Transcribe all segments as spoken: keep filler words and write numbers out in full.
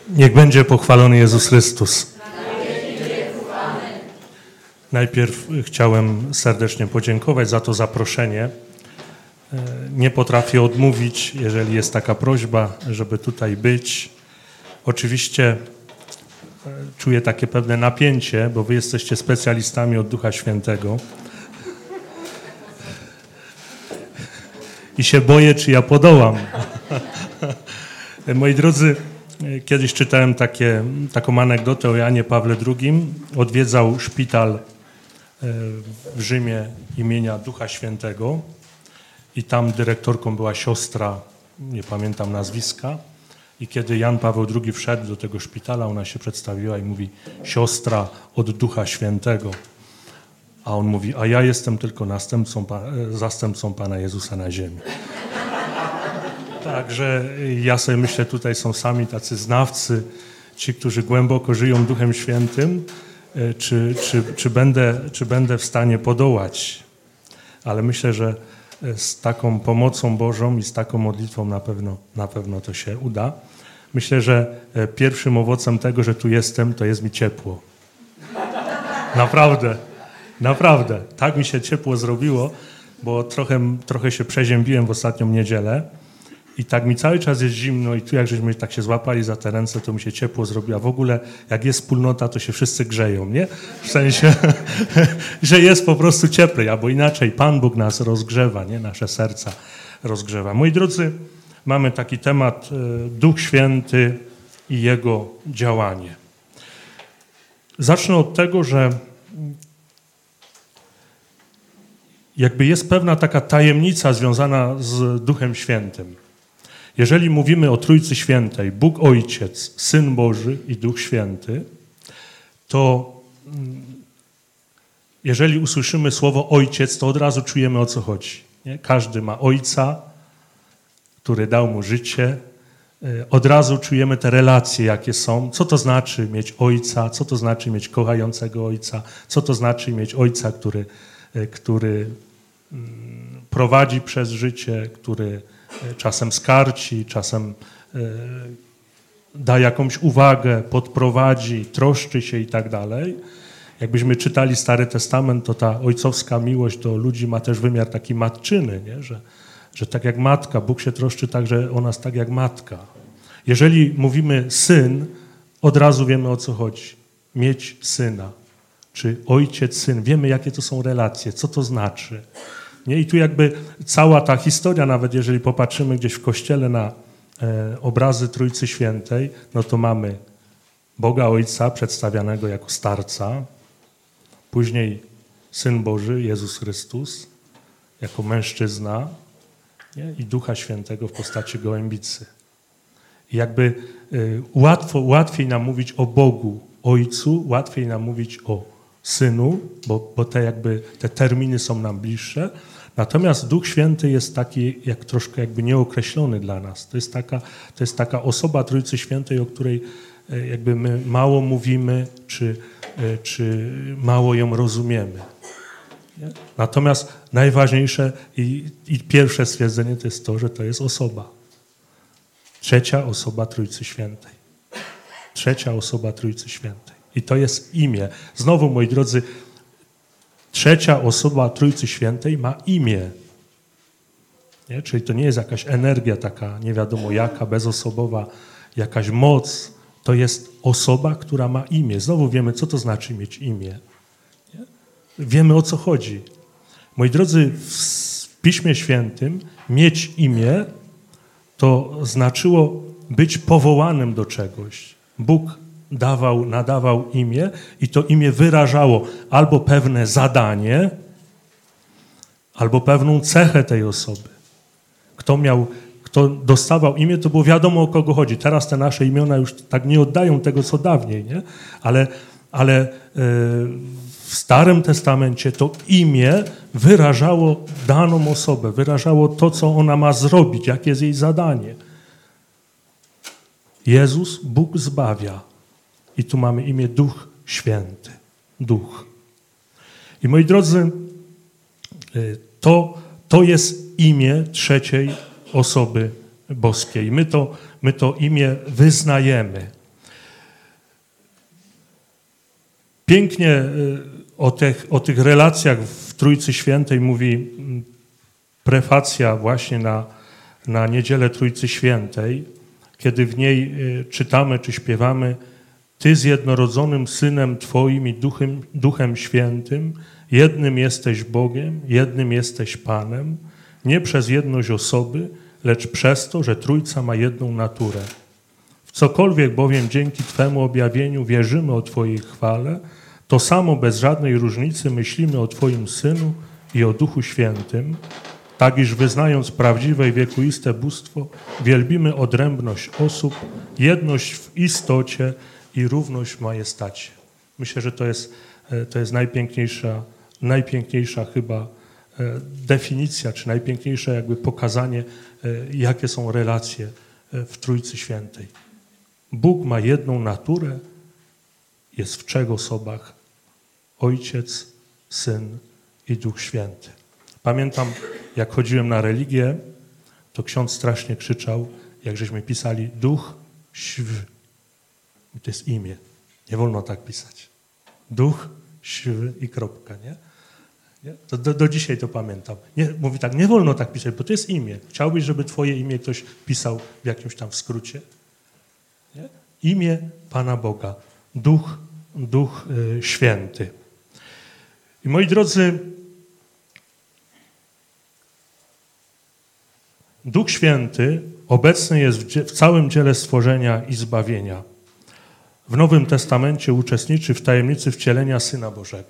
Niech będzie pochwalony Jezus Chrystus. Najpierw chciałem serdecznie podziękować za to zaproszenie. Nie potrafię odmówić, jeżeli jest taka prośba, żeby tutaj być. Oczywiście czuję takie pewne napięcie, bo wy jesteście specjalistami od Ducha Świętego. I się boję, czy ja podołam. Moi drodzy, kiedyś czytałem takie, taką anegdotę o Janie Pawle drugim. Odwiedzał szpital w Rzymie imienia Ducha Świętego i tam dyrektorką była siostra, nie pamiętam nazwiska. I kiedy Jan Paweł drugi wszedł do tego szpitala, ona się przedstawiła i mówi: siostra od Ducha Świętego. A on mówi: a ja jestem tylko następcą, zastępcą Pana Jezusa na ziemi. Także ja sobie myślę, tutaj są sami tacy znawcy, ci, którzy głęboko żyją Duchem Świętym, czy, czy, czy, będę, czy będę w stanie podołać. Ale myślę, że z taką pomocą Bożą i z taką modlitwą na pewno, na pewno to się uda. Myślę, że pierwszym owocem tego, że tu jestem, to jest mi ciepło. Naprawdę, naprawdę. Tak mi się ciepło zrobiło, bo trochę, trochę się przeziębiłem w ostatnią niedzielę i tak mi cały czas jest zimno i tu jak żeśmy tak się złapali za te ręce, to mi się ciepło zrobiło. A w ogóle jak jest wspólnota, to się wszyscy grzeją, nie? W sensie, że jest po prostu cieplej, albo inaczej Pan Bóg nas rozgrzewa, nie? Nasze serca rozgrzewa. Moi drodzy, mamy taki temat Duch Święty i Jego działanie. Zacznę od tego, że jakby jest pewna taka tajemnica związana z Duchem Świętym. Jeżeli mówimy o Trójcy Świętej, Bóg Ojciec, Syn Boży i Duch Święty, to jeżeli usłyszymy słowo Ojciec, to od razu czujemy, o co chodzi. Nie? Każdy ma Ojca, który dał mu życie. Od razu czujemy te relacje, jakie są. Co to znaczy mieć Ojca, co to znaczy mieć kochającego Ojca, co to znaczy mieć Ojca, który, który prowadzi przez życie, który czasem skarci, czasem da jakąś uwagę, podprowadzi, troszczy się i tak dalej. Jakbyśmy czytali Stary Testament, to ta ojcowska miłość do ludzi ma też wymiar taki matczyny, nie? Że, że tak jak matka, Bóg się troszczy także o nas tak jak matka. Jeżeli mówimy syn, od razu wiemy, o co chodzi. Mieć syna, czy ojciec, syn. Wiemy, jakie to są relacje, co to znaczy. Nie? I tu jakby cała ta historia, nawet jeżeli popatrzymy gdzieś w kościele na e, obrazy Trójcy Świętej, no to mamy Boga Ojca przedstawianego jako starca, później Syn Boży, Jezus Chrystus, jako mężczyzna, nie? I Ducha Świętego w postaci gołębicy. I jakby y, łatwo, łatwiej nam mówić o Bogu Ojcu, łatwiej nam mówić o Synu, bo, bo te jakby te terminy są nam bliższe. Natomiast Duch Święty jest taki jak troszkę jakby nieokreślony dla nas. To jest taka, to jest taka osoba Trójcy Świętej, o której y, jakby my mało mówimy, czy, y, czy mało ją rozumiemy. Nie? Natomiast najważniejsze i, i pierwsze stwierdzenie to jest to, że to jest osoba. Trzecia osoba Trójcy Świętej. Trzecia osoba Trójcy Świętej. I to jest imię. Znowu, moi drodzy, trzecia osoba Trójcy Świętej ma imię. Nie? Czyli to nie jest jakaś energia taka nie wiadomo jaka, bezosobowa, jakaś moc. To jest osoba, która ma imię. Znowu wiemy, co to znaczy mieć imię. Nie? Wiemy, o co chodzi. Moi drodzy, w Piśmie Świętym mieć imię to znaczyło być powołanym do czegoś. Bóg dawał, nadawał imię i to imię wyrażało albo pewne zadanie, albo pewną cechę tej osoby. Kto miał, kto dostawał imię, to było wiadomo, o kogo chodzi. Teraz te nasze imiona już tak nie oddają tego, co dawniej, nie? Ale, ale yy, w Starym Testamencie to imię wyrażało daną osobę, wyrażało to, co ona ma zrobić, jakie jest jej zadanie. Jezus, Bóg zbawia. I tu mamy imię Duch Święty. Duch. I moi drodzy, to, to jest imię trzeciej osoby boskiej. My to, my to imię wyznajemy. Pięknie o tych, o tych relacjach w Trójcy Świętej mówi prefacja właśnie na, na Niedzielę Trójcy Świętej, kiedy w niej czytamy czy śpiewamy: Ty z jednorodzonym Synem Twoim i Duchem, Duchem Świętym, jednym jesteś Bogiem, jednym jesteś Panem, nie przez jedność osoby, lecz przez to, że Trójca ma jedną naturę. W cokolwiek bowiem dzięki Twemu objawieniu wierzymy o Twojej chwale, to samo bez żadnej różnicy myślimy o Twoim Synu i o Duchu Świętym, tak iż wyznając prawdziwe i wiekuiste bóstwo, wielbimy odrębność osób, jedność w istocie i równość w majestacie. Myślę, że to jest, to jest najpiękniejsza, najpiękniejsza chyba definicja, czy najpiękniejsze jakby pokazanie, jakie są relacje w Trójcy Świętej. Bóg ma jedną naturę, jest w trzech osobach: Ojciec, Syn i Duch Święty. Pamiętam, jak chodziłem na religię, to ksiądz strasznie krzyczał, jak żeśmy pisali Duch Św. To jest imię. Nie wolno tak pisać. Duch Św i kropka, nie? nie? To do, do dzisiaj to pamiętam. Nie, mówi tak, nie wolno tak pisać, bo to jest imię. Chciałbyś, żeby twoje imię ktoś pisał w jakimś tam skrócie? Nie? Imię Pana Boga. Duch, Duch y, Święty. I moi drodzy, Duch Święty obecny jest w, w całym dziele stworzenia i zbawienia. W Nowym Testamencie uczestniczy w tajemnicy wcielenia Syna Bożego.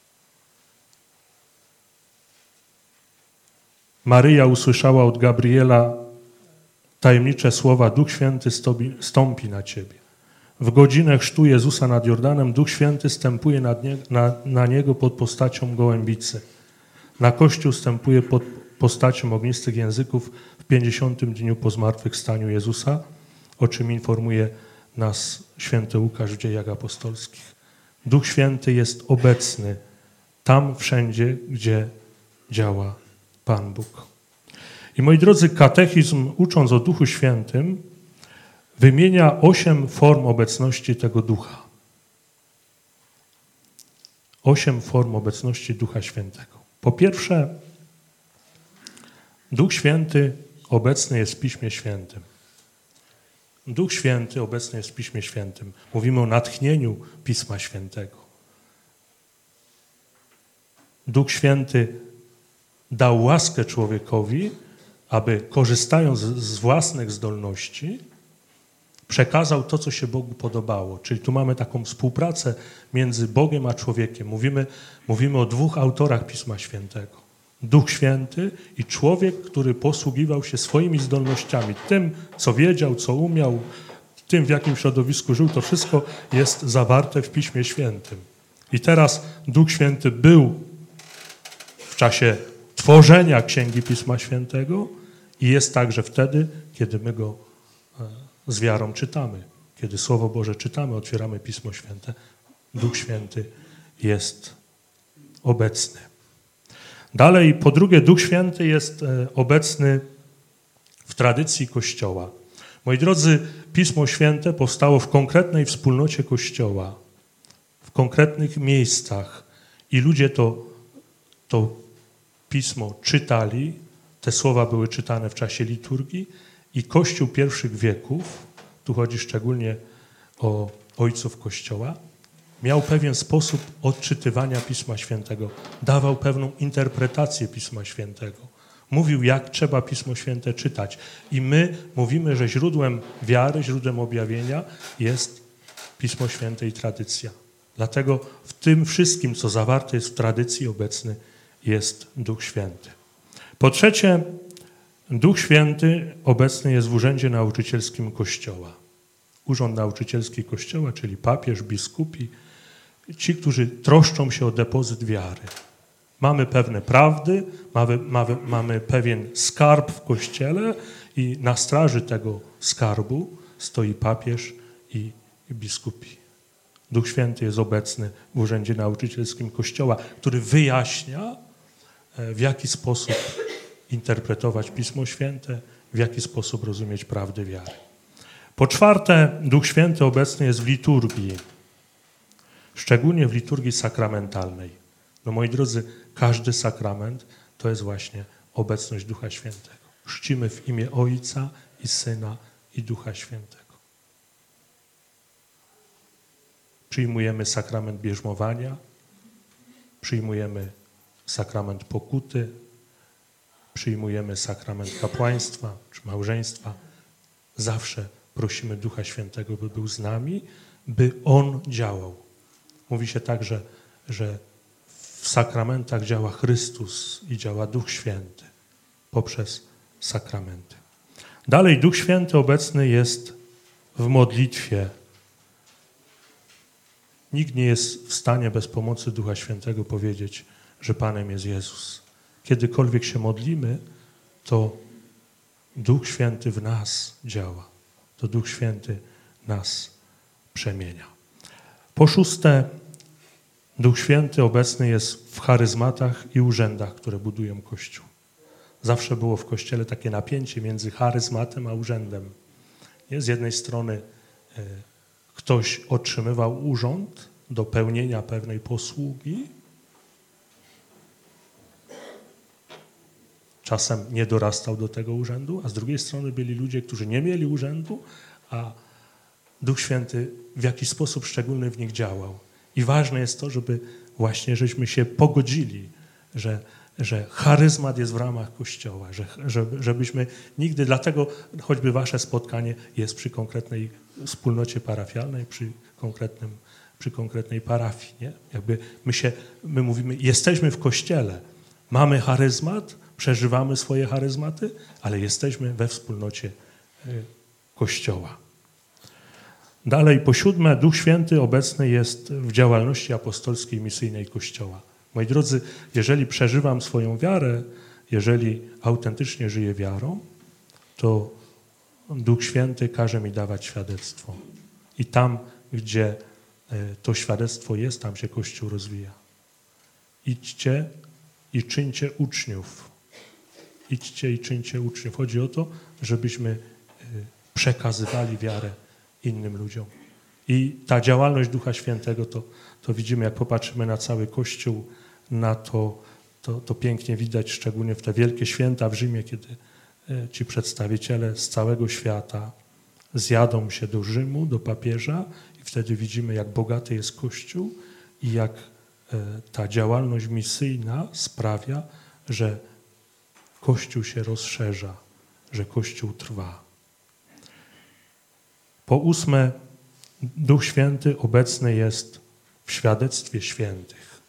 Maryja usłyszała od Gabriela tajemnicze słowa: Duch Święty stąpi na ciebie. W godzinę chrztu Jezusa nad Jordanem Duch Święty stępuje nad nie, na, na niego pod postacią gołębicy. Na Kościół stępuje pod postacią ognistych języków w pięćdziesiątym dniu po zmartwychwstaniu Jezusa, o czym informuje nas święty Łukasz w Dziejach Apostolskich. Duch Święty jest obecny tam wszędzie, gdzie działa Pan Bóg. I moi drodzy, katechizm, ucząc o Duchu Świętym, wymienia osiem form obecności tego Ducha. Osiem form obecności Ducha Świętego. Po pierwsze, Duch Święty obecny jest w Piśmie Świętym. Duch Święty obecny jest w Piśmie Świętym. Mówimy o natchnieniu Pisma Świętego. Duch Święty dał łaskę człowiekowi, aby korzystając z własnych zdolności przekazał to, co się Bogu podobało. Czyli tu mamy taką współpracę między Bogiem a człowiekiem. Mówimy, mówimy o dwóch autorach Pisma Świętego. Duch Święty i człowiek, który posługiwał się swoimi zdolnościami. Tym, co wiedział, co umiał, tym, w jakim środowisku żył, to wszystko jest zawarte w Piśmie Świętym. I teraz Duch Święty był w czasie tworzenia Księgi Pisma Świętego i jest także wtedy, kiedy my go z wiarą czytamy. Kiedy Słowo Boże czytamy, otwieramy Pismo Święte, Duch Święty jest obecny. Dalej, po drugie, Duch Święty jest obecny w tradycji Kościoła. Moi drodzy, Pismo Święte powstało w konkretnej wspólnocie Kościoła, w konkretnych miejscach i ludzie to, to Pismo czytali, te słowa były czytane w czasie liturgii i Kościół pierwszych wieków, tu chodzi szczególnie o ojców Kościoła, miał pewien sposób odczytywania Pisma Świętego, dawał pewną interpretację Pisma Świętego. Mówił, jak trzeba Pismo Święte czytać. I my mówimy, że źródłem wiary, źródłem objawienia jest Pismo Święte i tradycja. Dlatego w tym wszystkim, co zawarte jest w tradycji, obecny jest Duch Święty. Po trzecie, Duch Święty obecny jest w urzędzie nauczycielskim Kościoła. Urząd nauczycielski Kościoła, czyli papież, biskupi, ci, którzy troszczą się o depozyt wiary. Mamy pewne prawdy, mamy, mamy, mamy pewien skarb w Kościele i na straży tego skarbu stoi papież i biskupi. Duch Święty jest obecny w urzędzie nauczycielskim Kościoła, który wyjaśnia, w jaki sposób interpretować Pismo Święte, w jaki sposób rozumieć prawdy wiary. Po czwarte, Duch Święty obecny jest w liturgii. Szczególnie w liturgii sakramentalnej. No moi drodzy, każdy sakrament to jest właśnie obecność Ducha Świętego. Chrzcimy w imię Ojca i Syna i Ducha Świętego. Przyjmujemy sakrament bierzmowania, przyjmujemy sakrament pokuty, przyjmujemy sakrament kapłaństwa czy małżeństwa. Zawsze prosimy Ducha Świętego, by był z nami, by On działał. Mówi się tak, że, że w sakramentach działa Chrystus i działa Duch Święty poprzez sakramenty. Dalej Duch Święty obecny jest w modlitwie. Nikt nie jest w stanie bez pomocy Ducha Świętego powiedzieć, że Panem jest Jezus. Kiedykolwiek się modlimy, to Duch Święty w nas działa. To Duch Święty nas przemienia. Po szóste, Duch Święty obecny jest w charyzmatach i urzędach, które budują Kościół. Zawsze było w Kościele takie napięcie między charyzmatem a urzędem. Z jednej strony ktoś otrzymywał urząd do pełnienia pewnej posługi, czasem nie dorastał do tego urzędu, a z drugiej strony byli ludzie, którzy nie mieli urzędu, a Duch Święty w jakiś sposób szczególny w nich działał. I ważne jest to, żeby właśnie żeśmy się pogodzili, że, że charyzmat jest w ramach Kościoła, że, żebyśmy nigdy, dlatego choćby wasze spotkanie jest przy konkretnej wspólnocie parafialnej, przy konkretnym, przy konkretnej parafii. Nie? Jakby my się, my mówimy, jesteśmy w Kościele, mamy charyzmat, przeżywamy swoje charyzmaty, ale jesteśmy we wspólnocie Kościoła. Dalej, po siódme, Duch Święty obecny jest w działalności apostolskiej i misyjnej Kościoła. Moi drodzy, jeżeli przeżywam swoją wiarę, jeżeli autentycznie żyję wiarą, to Duch Święty każe mi dawać świadectwo. I tam, gdzie to świadectwo jest, tam się Kościół rozwija. Idźcie i czyńcie uczniów. Idźcie i czyńcie uczniów. Chodzi o to, żebyśmy przekazywali wiarę innym ludziom. I ta działalność Ducha Świętego, to, to widzimy, jak popatrzymy na cały Kościół, na to, to, to pięknie widać, szczególnie w te wielkie święta w Rzymie, kiedy ci przedstawiciele z całego świata zjadą się do Rzymu, do papieża i wtedy widzimy, jak bogaty jest Kościół i jak ta działalność misyjna sprawia, że Kościół się rozszerza, że Kościół trwa. Po ósme, Duch Święty obecny jest w świadectwie świętych.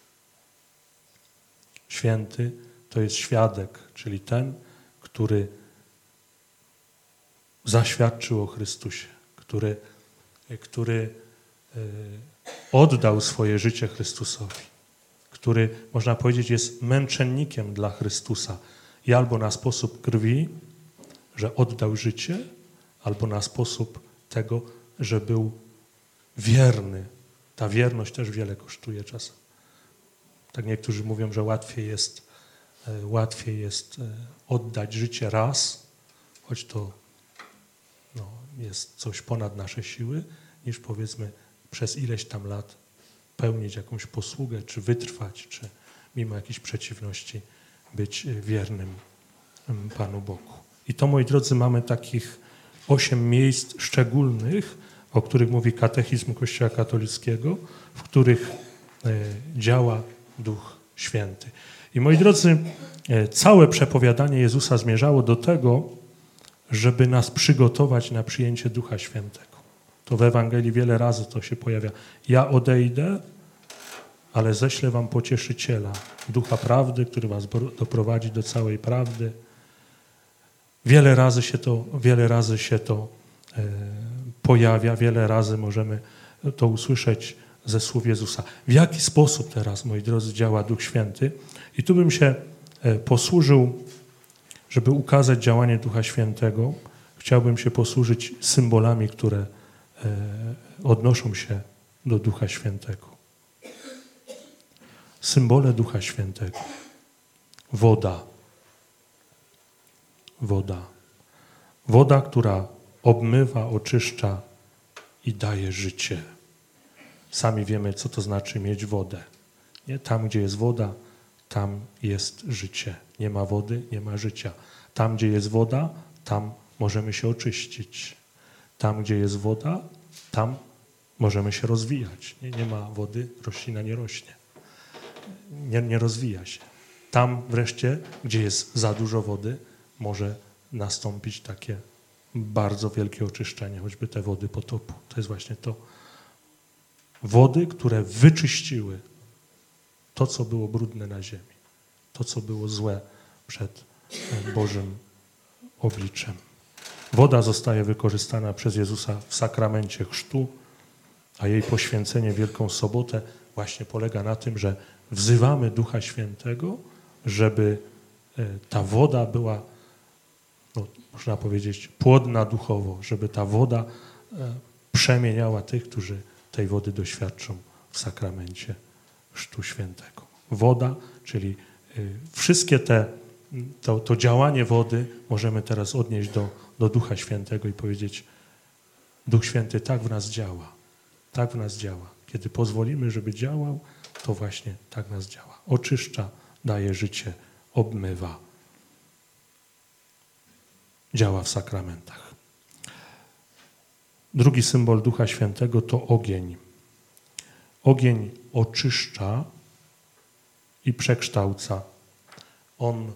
Święty to jest świadek, czyli ten, który zaświadczył o Chrystusie, który, który oddał swoje życie Chrystusowi, który, można powiedzieć, jest męczennikiem dla Chrystusa i albo na sposób krwi, że oddał życie, albo na sposób tego, że był wierny. Ta wierność też wiele kosztuje czasem. Tak niektórzy mówią, że łatwiej jest, łatwiej jest oddać życie raz, choć to no, jest coś ponad nasze siły, niż powiedzmy przez ileś tam lat pełnić jakąś posługę, czy wytrwać, czy mimo jakichś przeciwności być wiernym Panu Bogu. I to, moi drodzy, mamy takich osiem miejsc szczególnych, o których mówi katechizm Kościoła katolickiego, w których działa Duch Święty. I moi drodzy, całe przepowiadanie Jezusa zmierzało do tego, żeby nas przygotować na przyjęcie Ducha Świętego. To w Ewangelii wiele razy to się pojawia. Ja odejdę, ale ześlę wam pocieszyciela, Ducha Prawdy, który was doprowadzi do całej prawdy. Wiele razy się to, wiele razy się to e, pojawia, wiele razy możemy to usłyszeć ze słów Jezusa. W jaki sposób teraz, moi drodzy, działa Duch Święty? I tu bym się e, posłużył, żeby ukazać działanie Ducha Świętego. Chciałbym się posłużyć symbolami, które e, odnoszą się do Ducha Świętego. Symbole Ducha Świętego. Woda. Woda. Woda, która obmywa, oczyszcza i daje życie. Sami wiemy, co to znaczy mieć wodę. Nie? Tam, gdzie jest woda, tam jest życie. Nie ma wody, nie ma życia. Tam, gdzie jest woda, tam możemy się oczyścić. Tam, gdzie jest woda, tam możemy się rozwijać. Nie, nie ma wody, roślina nie rośnie. Nie, nie rozwija się. Tam wreszcie, gdzie jest za dużo wody, może nastąpić takie bardzo wielkie oczyszczenie, choćby te wody potopu. To jest właśnie to. Wody, które wyczyściły to, co było brudne na ziemi. To, co było złe przed Bożym obliczem. Woda zostaje wykorzystana przez Jezusa w sakramencie chrztu, a jej poświęcenie w Wielką Sobotę właśnie polega na tym, że wzywamy Ducha Świętego, żeby ta woda była, no, można powiedzieć, płodna duchowo, żeby ta woda przemieniała tych, którzy tej wody doświadczą w sakramencie Chrztu Świętego. Woda, czyli wszystkie te, to, to działanie wody możemy teraz odnieść do, do Ducha Świętego i powiedzieć: Duch Święty tak w nas działa, tak w nas działa. Kiedy pozwolimy, żeby działał, to właśnie tak nas działa. Oczyszcza, daje życie, obmywa. Działa w sakramentach. Drugi symbol Ducha Świętego to ogień. Ogień oczyszcza i przekształca. On,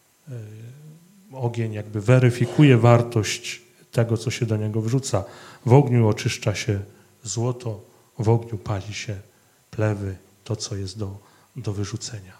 y, ogień jakby weryfikuje wartość tego, co się do niego wrzuca. W ogniu oczyszcza się złoto, w ogniu pali się plewy, to, co jest do, do wyrzucenia.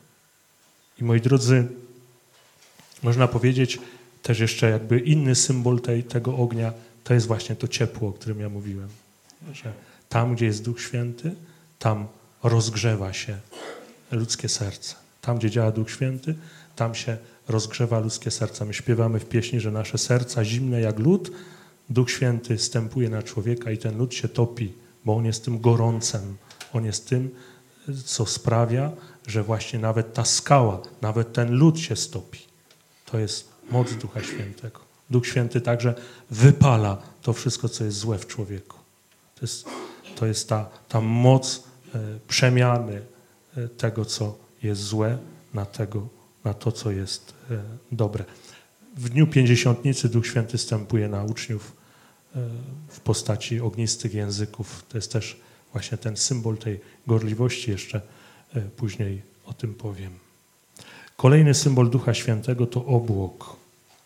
I moi drodzy, można powiedzieć też jeszcze jakby inny symbol tej, tego ognia, to jest właśnie to ciepło, o którym ja mówiłem. Że tam, gdzie jest Duch Święty, tam rozgrzewa się ludzkie serce. Tam, gdzie działa Duch Święty, tam się rozgrzewa ludzkie serce. My śpiewamy w pieśni, że nasze serca zimne jak lód, Duch Święty stępuje na człowieka i ten lód się topi, bo on jest tym gorącem. On jest tym, co sprawia, że właśnie nawet ta skała, nawet ten lód się stopi. To jest moc Ducha Świętego. Duch Święty także wypala to wszystko, co jest złe w człowieku. To jest, to jest ta, ta moc e, przemiany e, tego, co jest złe, na, tego, na to, co jest e, dobre. W dniu Pięćdziesiątnicy Duch Święty stępuje na uczniów e, w postaci ognistych języków. To jest też właśnie ten symbol tej gorliwości. Jeszcze e, później o tym powiem. Kolejny symbol Ducha Świętego to obłok.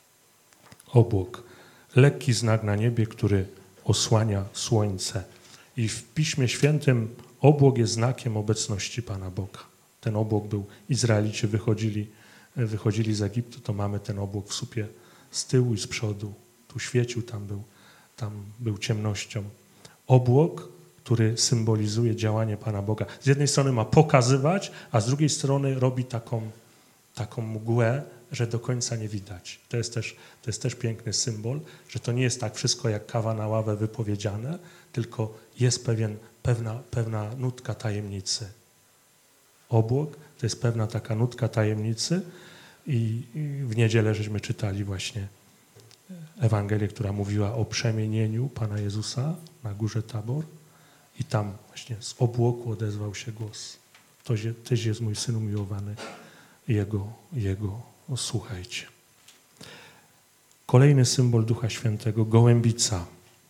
Obłok. Lekki znak na niebie, który osłania słońce. I w Piśmie Świętym obłok jest znakiem obecności Pana Boga. Ten obłok był, Izraelici wychodzili, wychodzili z Egiptu, to mamy ten obłok w słupie z tyłu i z przodu. Tu świecił, tam był, tam był ciemnością. Obłok, który symbolizuje działanie Pana Boga. Z jednej strony ma pokazywać, a z drugiej strony robi taką, taką mgłę, że do końca nie widać. To jest też, to jest też piękny symbol, że to nie jest tak wszystko jak kawa na ławę wypowiedziane, tylko jest pewien, pewna, pewna nutka tajemnicy. Obłok to jest pewna taka nutka tajemnicy i, i w niedzielę żeśmy czytali właśnie Ewangelię, która mówiła o przemienieniu Pana Jezusa na górze Tabor i tam właśnie z obłoku odezwał się głos. To Tyś jest mój Syn umiłowany, Jego, Jego słuchajcie. Kolejny symbol Ducha Świętego, gołębica.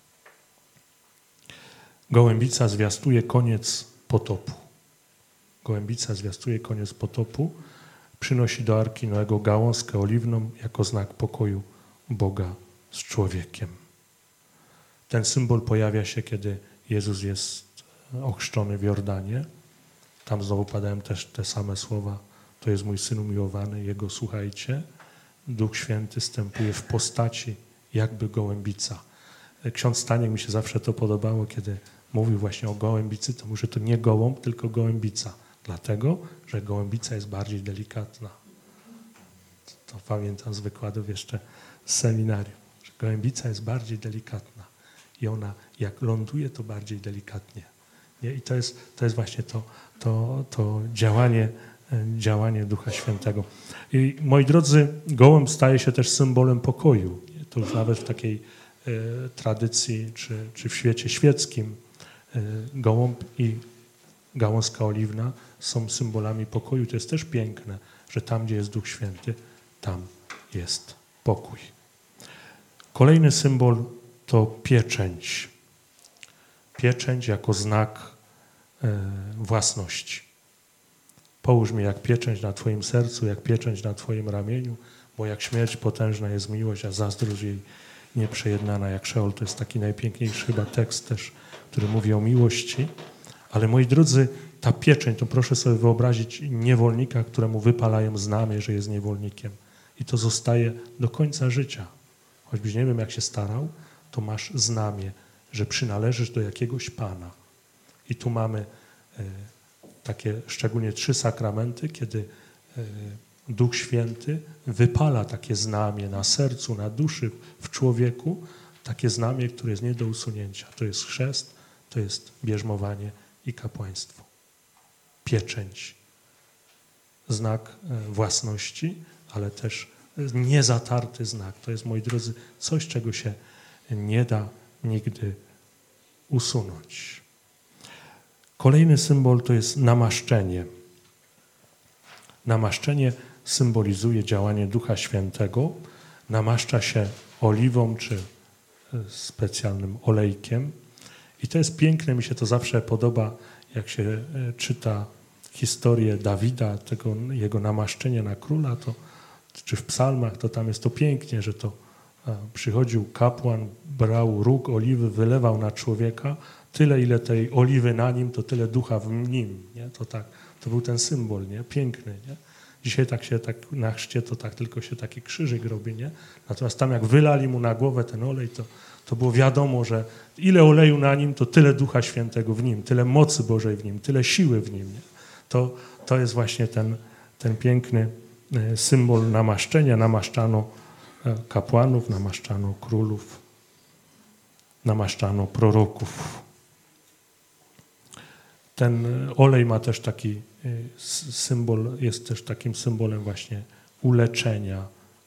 Gołębica zwiastuje koniec potopu. Gołębica zwiastuje koniec potopu, przynosi do Arki Noego gałązkę oliwną jako znak pokoju Boga z człowiekiem. Ten symbol pojawia się, kiedy Jezus jest ochrzczony w Jordanie. Tam znowu padają też te same słowa. To jest mój Syn umiłowany, Jego słuchajcie. Duch Święty stępuje w postaci jakby gołębica. Ksiądz Staniek, mi się zawsze to podobało, kiedy mówił właśnie o gołębicy, to mówi, że to nie gołąb, tylko gołębica. Dlatego, że gołębica jest bardziej delikatna. To pamiętam z wykładów jeszcze z seminarium, że gołębica jest bardziej delikatna i ona jak ląduje, to bardziej delikatnie. Nie? I to jest, to jest właśnie to, to, to działanie, działanie Ducha Świętego. I moi drodzy, gołąb staje się też symbolem pokoju. To już nawet w takiej e, tradycji, czy, czy w świecie świeckim Gołąb i gałązka oliwna są symbolami pokoju. To jest też piękne, że tam, gdzie jest Duch Święty, tam jest pokój. Kolejny symbol to pieczęć. Pieczęć jako znak własności. Połóż mi jak pieczęć na Twoim sercu, jak pieczęć na Twoim ramieniu, bo jak śmierć potężna jest miłość, a zazdrość jej nieprzejednana jak Szeol. To jest taki najpiękniejszy chyba tekst też, który mówi o miłości. Ale moi drodzy, ta pieczęć, to proszę sobie wyobrazić niewolnika, któremu wypalają znamię, że jest niewolnikiem. I to zostaje do końca życia. Choćbyś nie wiem, jak się starał, to masz znamię, że przynależysz do jakiegoś Pana. I tu mamy y, takie szczególnie trzy sakramenty, kiedy y, Duch Święty wypala takie znamię na sercu, na duszy, w człowieku, takie znamię, które jest nie do usunięcia. To jest chrzest, to jest bierzmowanie i kapłaństwo. Pieczęć. Znak własności, ale też niezatarty znak. To jest, moi drodzy, coś, czego się nie da nigdy usunąć. Kolejny symbol to jest namaszczenie. Namaszczenie symbolizuje działanie Ducha Świętego. Namaszcza się oliwą czy specjalnym olejkiem. I to jest piękne, mi się to zawsze podoba, jak się czyta historię Dawida, tego jego namaszczenia na króla, to, czy w psalmach, to tam jest to pięknie, że to a, przychodził kapłan, brał róg oliwy, wylewał na człowieka, tyle ile tej oliwy na nim, to tyle ducha w nim. Nie? To, tak, to był ten symbol, nie? Piękny. Nie? Dzisiaj tak się tak na chrzcie to tak tylko się taki krzyżyk robi, nie? Natomiast tam jak wylali mu na głowę ten olej, to, to było wiadomo, że ile oleju na nim, to tyle Ducha Świętego w nim, tyle mocy Bożej w nim, tyle siły w nim. Nie? To, to jest właśnie ten, ten piękny symbol namaszczenia. Namaszczano kapłanów, namaszczano królów, namaszczano proroków. Ten olej ma też taki symbol, jest też takim symbolem właśnie uleczenia,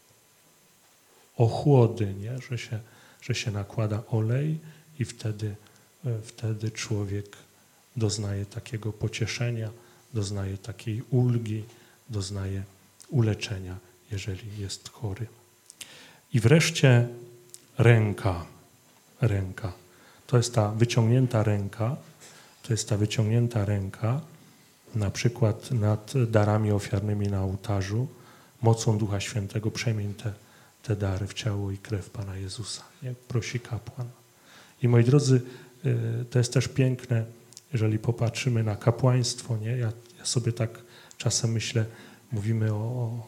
ochłody, nie? Że się, że się nakłada olej i wtedy, wtedy człowiek doznaje takiego pocieszenia, doznaje takiej ulgi, doznaje uleczenia, jeżeli jest chory. I wreszcie ręka. Ręka. To jest ta wyciągnięta ręka, to jest ta wyciągnięta ręka, na przykład nad darami ofiarnymi na ołtarzu, mocą Ducha Świętego przemień te, te dary w ciało i krew Pana Jezusa. Nie? Prosi kapłan. I moi drodzy, to jest też piękne, jeżeli popatrzymy na kapłaństwo. Nie? Ja, ja sobie tak czasem myślę, mówimy o,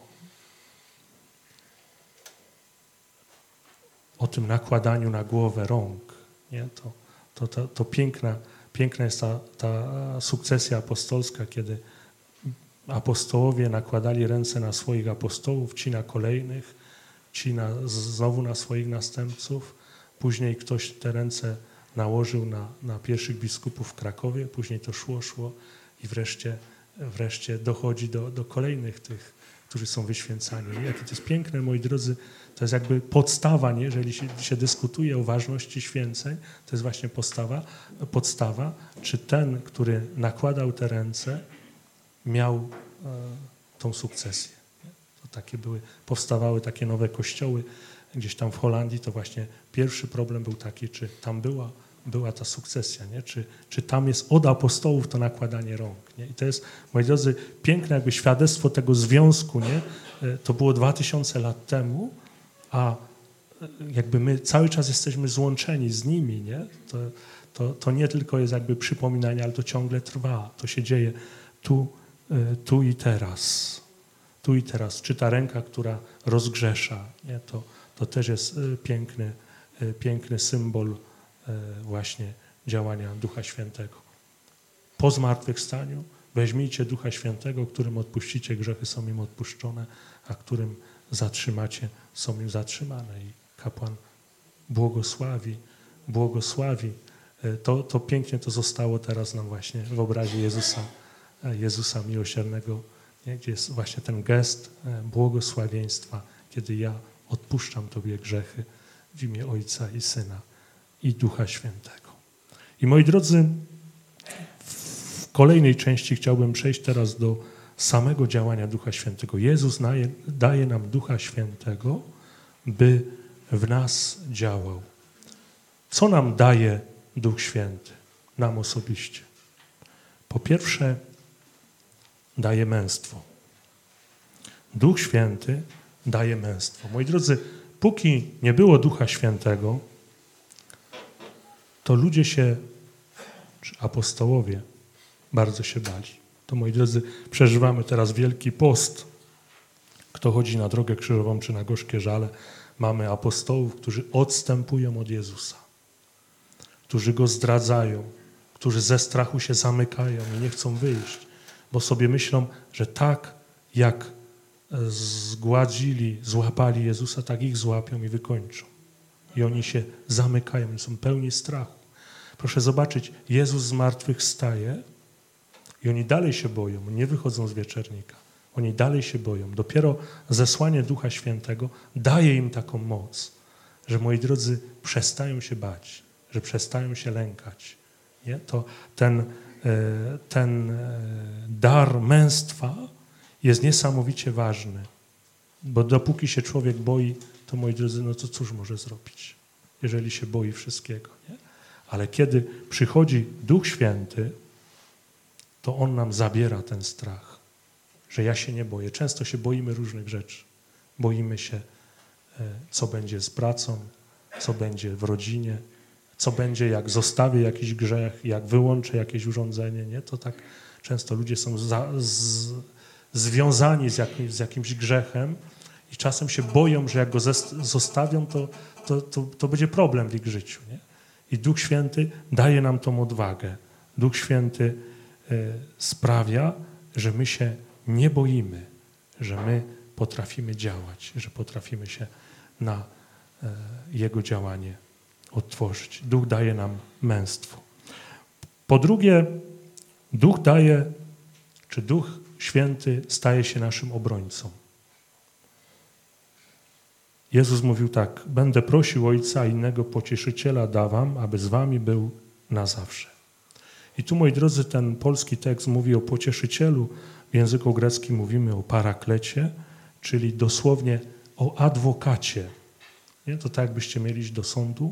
o tym nakładaniu na głowę rąk. Nie? To, to, to, to piękna, piękna jest ta, ta sukcesja apostolska, kiedy apostołowie nakładali ręce na swoich apostołów, ci na kolejnych, ci na, znowu na swoich następców. Później ktoś te ręce nałożył na, na pierwszych biskupów w Krakowie, później to szło, szło i wreszcie, wreszcie dochodzi do, do kolejnych tych, którzy są wyświęcani. I jakie to jest piękne, moi drodzy, to jest jakby podstawa, nie? Jeżeli się, się dyskutuje o ważności święceń, to jest właśnie podstawa, podstawa, czy ten, który nakładał te ręce, miał e, tą sukcesję. Nie? To takie były, powstawały takie nowe kościoły gdzieś tam w Holandii, to właśnie pierwszy problem był taki, czy tam była, była ta sukcesja, nie? Czy, czy tam jest od apostołów to nakładanie rąk. Nie? I to jest, moi drodzy, piękne jakby świadectwo tego związku, nie? To było dwa tysiące lat temu, a jakby my cały czas jesteśmy złączeni z nimi, nie? To, to, to nie tylko jest jakby przypominanie, ale to ciągle trwa. To się dzieje tu, tu i teraz. Tu i teraz. Czy ta ręka, która rozgrzesza, nie? To, to też jest piękny, piękny symbol właśnie działania Ducha Świętego. Po zmartwychwstaniu weźmijcie Ducha Świętego, którym odpuścicie grzechy, są im odpuszczone, a którym zatrzymacie, są im zatrzymane. I kapłan błogosławi, błogosławi. To, to pięknie to zostało teraz nam właśnie w obrazie Jezusa, Jezusa Miłosiernego, nie? Gdzie jest właśnie ten gest błogosławieństwa, kiedy ja odpuszczam Tobie grzechy w imię Ojca i Syna i Ducha Świętego. I moi drodzy, w kolejnej części chciałbym przejść teraz do samego działania Ducha Świętego. Jezus daje, daje nam Ducha Świętego, by w nas działał. Co nam daje Duch Święty? Nam osobiście. Po pierwsze, daje męstwo. Duch Święty daje męstwo. Moi drodzy, póki nie było Ducha Świętego, to ludzie się, czy apostołowie, bardzo się bali. To, moi drodzy, przeżywamy teraz Wielki Post. Kto chodzi na drogę krzyżową czy na gorzkie żale, mamy apostołów, którzy odstępują od Jezusa, którzy Go zdradzają, którzy ze strachu się zamykają i nie chcą wyjść, bo sobie myślą, że tak jak zgładzili, złapali Jezusa, tak ich złapią i wykończą. I oni się zamykają, oni są pełni strachu. Proszę zobaczyć, Jezus z martwych wstaje i oni dalej się boją, nie wychodzą z wieczernika. Oni dalej się boją. Dopiero zesłanie Ducha Świętego daje im taką moc, że moi drodzy przestają się bać, że przestają się lękać. Nie? To ten, ten dar męstwa jest niesamowicie ważny, bo dopóki się człowiek boi, to moi drodzy, no to cóż może zrobić, jeżeli się boi wszystkiego. Nie? Ale kiedy przychodzi Duch Święty, to On nam zabiera ten strach, że ja się nie boję. Często się boimy różnych rzeczy. Boimy się, co będzie z pracą, co będzie w rodzinie, co będzie, jak zostawię jakiś grzech, jak wyłączę jakieś urządzenie. Nie? To tak często ludzie są za, z, związani z, jakim, z jakimś grzechem i czasem się boją, że jak go zostawią, to, to, to, to będzie problem w ich życiu. Nie? I Duch Święty daje nam tą odwagę. Duch Święty y, sprawia, że my się nie boimy, że my potrafimy działać, że potrafimy się na y, Jego działanie otworzyć. Duch daje nam męstwo. Po drugie, Duch daje, czy Duch Święty staje się naszym obrońcą. Jezus mówił tak: będę prosił Ojca, innego pocieszyciela da wam, aby z wami był na zawsze. I tu, moi drodzy, ten polski tekst mówi o pocieszycielu. W języku greckim mówimy o paraklecie, czyli dosłownie o adwokacie. Nie? To tak, jakbyście mieli iść do sądu,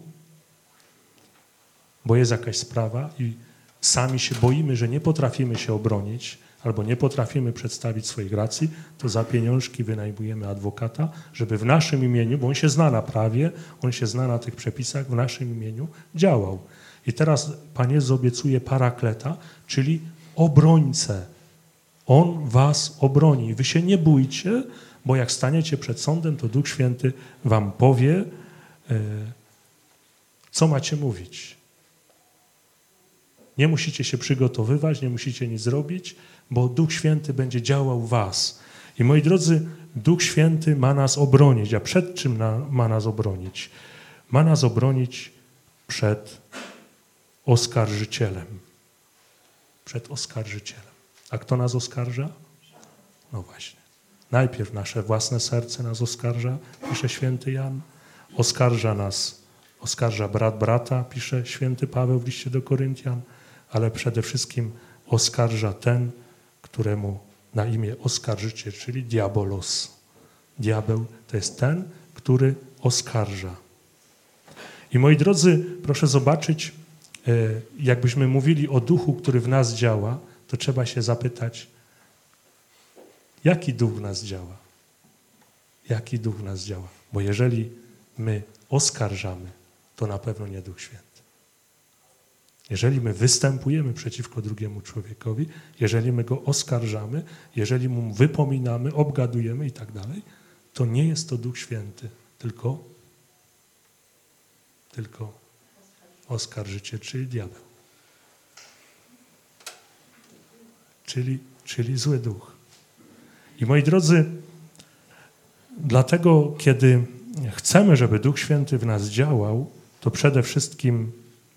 bo jest jakaś sprawa i sami się boimy, że nie potrafimy się obronić albo nie potrafimy przedstawić swoich racji, to za pieniążki wynajmujemy adwokata, żeby w naszym imieniu, bo on się zna na prawie, on się zna na tych przepisach, w naszym imieniu działał. I teraz Pan Jezus obiecuje parakleta, czyli obrońcę. On was obroni. Wy się nie bójcie, bo jak staniecie przed sądem, to Duch Święty wam powie, co macie mówić. Nie musicie się przygotowywać, nie musicie nic zrobić, bo Duch Święty będzie działał w was. I moi drodzy, Duch Święty ma nas obronić. A przed czym na, ma nas obronić? Ma nas obronić przed oskarżycielem. Przed oskarżycielem. A kto nas oskarża? No właśnie. Najpierw nasze własne serce nas oskarża, pisze święty Jan. Oskarża nas, oskarża brat brata, pisze święty Paweł w liście do Koryntian, ale przede wszystkim oskarża ten, któremu na imię oskarżyciel, czyli diabolos. Diabeł to jest ten, który oskarża. I moi drodzy, proszę zobaczyć, jakbyśmy mówili o duchu, który w nas działa, to trzeba się zapytać, jaki duch w nas działa? Jaki duch w nas działa? Bo jeżeli my oskarżamy, to na pewno nie Duch Święty. Jeżeli my występujemy przeciwko drugiemu człowiekowi, jeżeli my go oskarżamy, jeżeli mu wypominamy, obgadujemy i tak dalej, to nie jest to Duch Święty, tylko, tylko oskarżyciel, czyli diabeł. Czyli, czyli zły duch. I moi drodzy, dlatego kiedy chcemy, żeby Duch Święty w nas działał, to przede wszystkim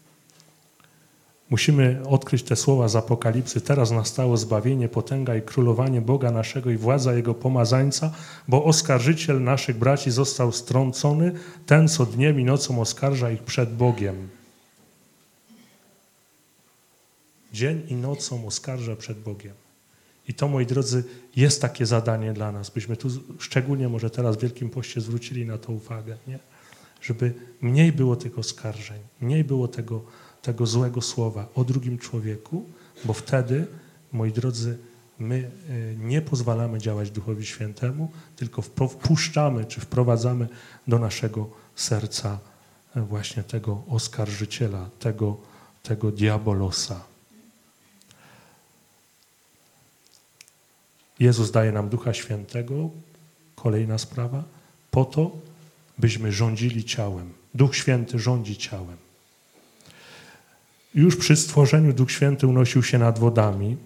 musimy odkryć te słowa z Apokalipsy. Teraz nastało zbawienie, potęga i królowanie Boga naszego i władza Jego pomazańca, bo oskarżyciel naszych braci został strącony, ten, co dniem i nocą oskarża ich przed Bogiem. dzień i nocą oskarża przed Bogiem. I to, moi drodzy, jest takie zadanie dla nas, byśmy tu szczególnie może teraz w Wielkim Poście zwrócili na to uwagę, nie? Żeby mniej było tych oskarżeń, mniej było tego, tego złego słowa o drugim człowieku, bo wtedy, moi drodzy, my nie pozwalamy działać Duchowi Świętemu, tylko wpuszczamy czy wprowadzamy do naszego serca właśnie tego oskarżyciela, tego, tego diabolosa. Jezus daje nam Ducha Świętego, kolejna sprawa, po to, byśmy rządzili ciałem. Duch Święty rządzi ciałem. Już przy stworzeniu Duch Święty unosił się nad wodami.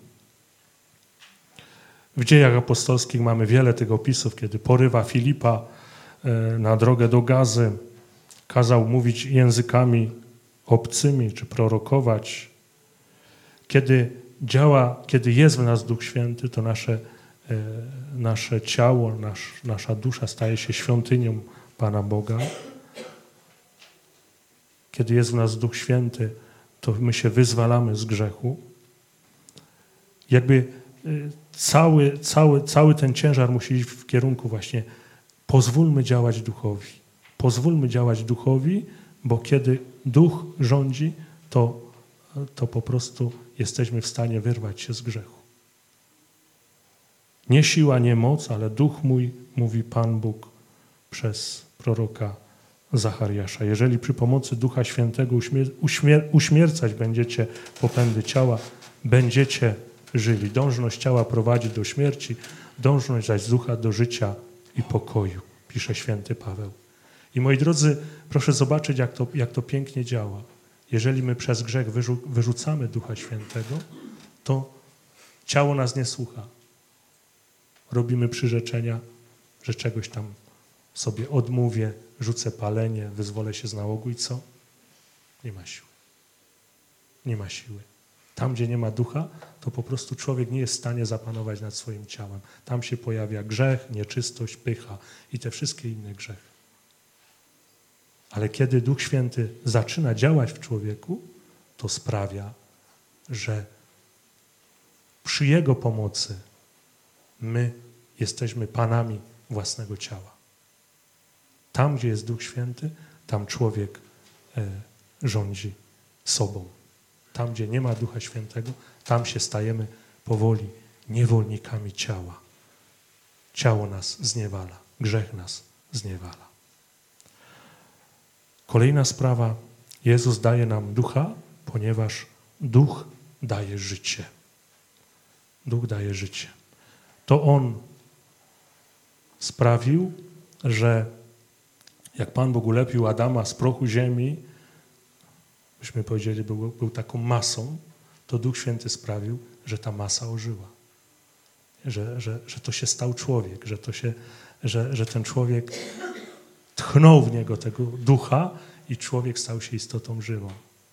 W Dziejach Apostolskich mamy wiele tych opisów, kiedy porywa Filipa na drogę do Gazy, kazał mówić językami obcymi czy prorokować. Kiedy działa, kiedy jest w nas Duch Święty, to nasze, nasze ciało, nasz, nasza dusza staje się świątynią Pana Boga. Kiedy jest w nas Duch Święty, to my się wyzwalamy z grzechu. Jakby cały, cały, cały ten ciężar musi iść w kierunku właśnie pozwólmy działać Duchowi. Pozwólmy działać Duchowi, bo kiedy Duch rządzi, to, to po prostu jesteśmy w stanie wyrwać się z grzechu. Nie siła, nie moc, ale Duch mój, mówi Pan Bóg przez proroka Zachariasza. Jeżeli przy pomocy Ducha Świętego uśmier uśmier uśmiercać będziecie popędy ciała, będziecie żyli. Dążność ciała prowadzi do śmierci, dążność zaś ducha do życia i pokoju, pisze święty Paweł. I moi drodzy, proszę zobaczyć, jak to, jak to pięknie działa. Jeżeli my przez grzech wyrzu wyrzucamy Ducha Świętego, to ciało nas nie słucha. Robimy przyrzeczenia, że czegoś tam sobie odmówię, rzucę palenie, wyzwolę się z nałogu i co? Nie ma siły. Nie ma siły. Tam, gdzie nie ma ducha, to po prostu człowiek nie jest w stanie zapanować nad swoim ciałem. Tam się pojawia grzech, nieczystość, pycha i te wszystkie inne grzechy. Ale kiedy Duch Święty zaczyna działać w człowieku, to sprawia, że przy Jego pomocy my jesteśmy panami własnego ciała. Tam, gdzie jest Duch Święty, tam człowiek e, rządzi sobą. Tam, gdzie nie ma Ducha Świętego, tam się stajemy powoli niewolnikami ciała. Ciało nas zniewala, grzech nas zniewala. Kolejna sprawa. Jezus daje nam Ducha, ponieważ Duch daje życie. Duch daje życie. To On sprawił, że jak Pan Bóg ulepił Adama z prochu ziemi, byśmy powiedzieli, był, był taką masą, to Duch Święty sprawił, że ta masa ożyła. Że, że, że to się stał człowiek, że, to się, że, że ten człowiek tchnął w niego tego ducha i człowiek stał się istotą żywą.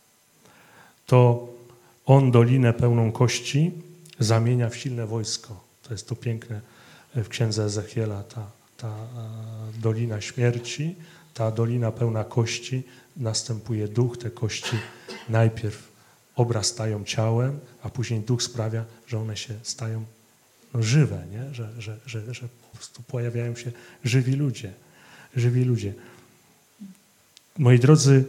To On dolinę pełną kości zamienia w silne wojsko. To jest to piękne w księdze Ezechiela, ta, ta dolina śmierci, ta dolina pełna kości, następuje duch, te kości najpierw obrastają ciałem, a później duch sprawia, że one się stają no, żywe, nie? Że, że, że, że po prostu pojawiają się żywi ludzie. Żywi ludzie. Moi drodzy,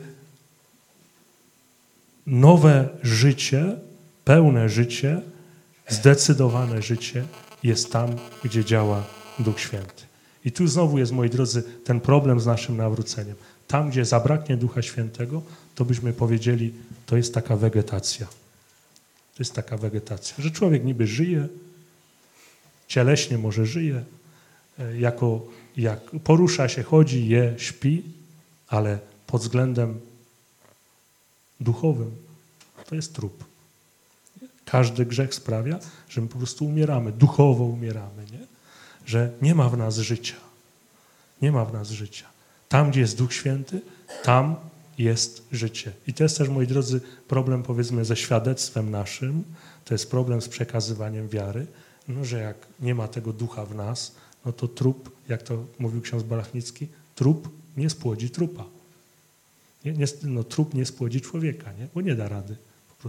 nowe życie, pełne życie, zdecydowane życie jest tam, gdzie działa Duch Święty. I tu znowu jest, moi drodzy, ten problem z naszym nawróceniem. Tam, gdzie zabraknie Ducha Świętego, to byśmy powiedzieli, to jest taka wegetacja. To jest taka wegetacja, że człowiek niby żyje, cieleśnie może żyje, jako, jak porusza się, chodzi, je, śpi, ale pod względem duchowym to jest trup. Każdy grzech sprawia, że my po prostu umieramy, duchowo umieramy, nie? Że nie ma w nas życia. Nie ma w nas życia. Tam, gdzie jest Duch Święty, tam jest życie. I to jest też, moi drodzy, problem, powiedzmy, ze świadectwem naszym. To jest problem z przekazywaniem wiary, no, że jak nie ma tego ducha w nas, no to trup, jak to mówił ksiądz Balachnicki, trup nie spłodzi trupa. Nie, nie, no, trup nie spłodzi człowieka, nie? Bo nie da rady po prostu.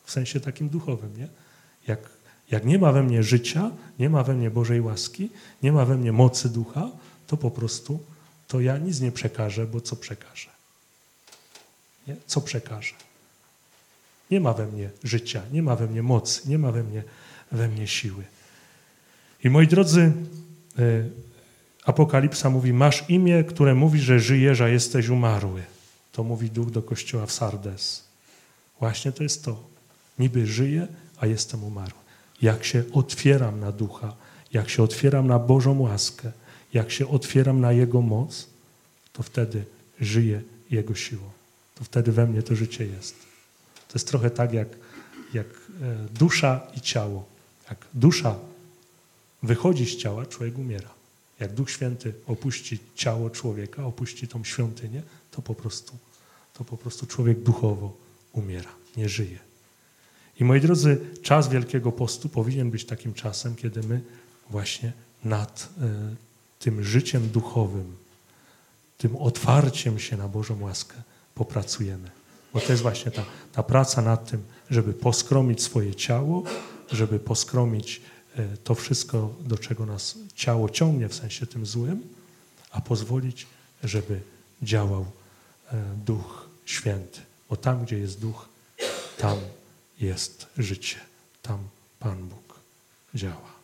w sensie takim duchowym, nie? Jak, jak nie ma we mnie życia, nie ma we mnie Bożej łaski, nie ma we mnie mocy ducha, to po prostu to ja nic nie przekażę, bo co przekażę? Nie? Co przekażę? Nie ma we mnie życia, nie ma we mnie mocy, nie ma we mnie, we mnie siły. I moi drodzy, y, Apokalipsa mówi, masz imię, które mówi, że żyjesz, a jesteś umarły. To mówi Duch do kościoła w Sardes. Właśnie to jest to. Niby żyję, a jestem umarły. Jak się otwieram na Ducha, jak się otwieram na Bożą łaskę, jak się otwieram na Jego moc, to wtedy żyję Jego siłą. To wtedy we mnie to życie jest. To jest trochę tak jak, jak dusza i ciało. Jak dusza wychodzi z ciała, człowiek umiera. Jak Duch Święty opuści ciało człowieka, opuści tą świątynię, to po prostu, to po prostu człowiek duchowo umiera, nie żyje. I moi drodzy, czas Wielkiego Postu powinien być takim czasem, kiedy my właśnie nad y, tym życiem duchowym, tym otwarciem się na Bożą łaskę popracujemy. Bo to jest właśnie ta, ta praca nad tym, żeby poskromić swoje ciało, żeby poskromić y, to wszystko, do czego nas ciało ciągnie, w sensie tym złym, a pozwolić, żeby działał y, Duch Święty. Bo tam, gdzie jest Duch, tam jest życie. Tam Pan Bóg działa.